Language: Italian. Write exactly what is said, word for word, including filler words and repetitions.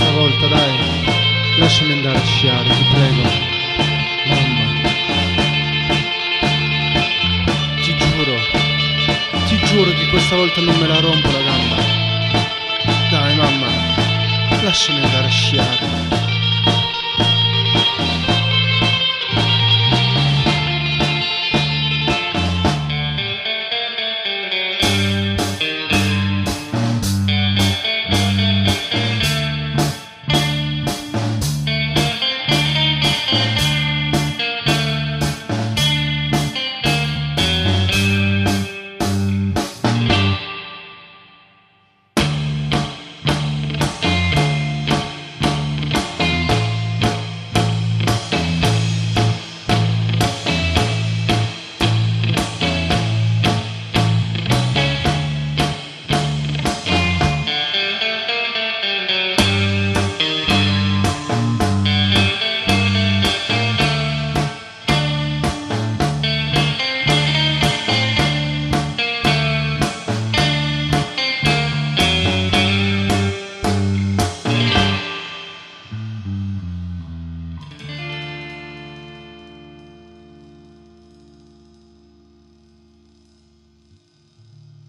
questa volta, dai. Lasciami andare a sciare, ti prego. Mamma. Ti giuro. Ti giuro che questa volta non me la rompo la gamba. Dai, mamma. Lasciami andare a sciare.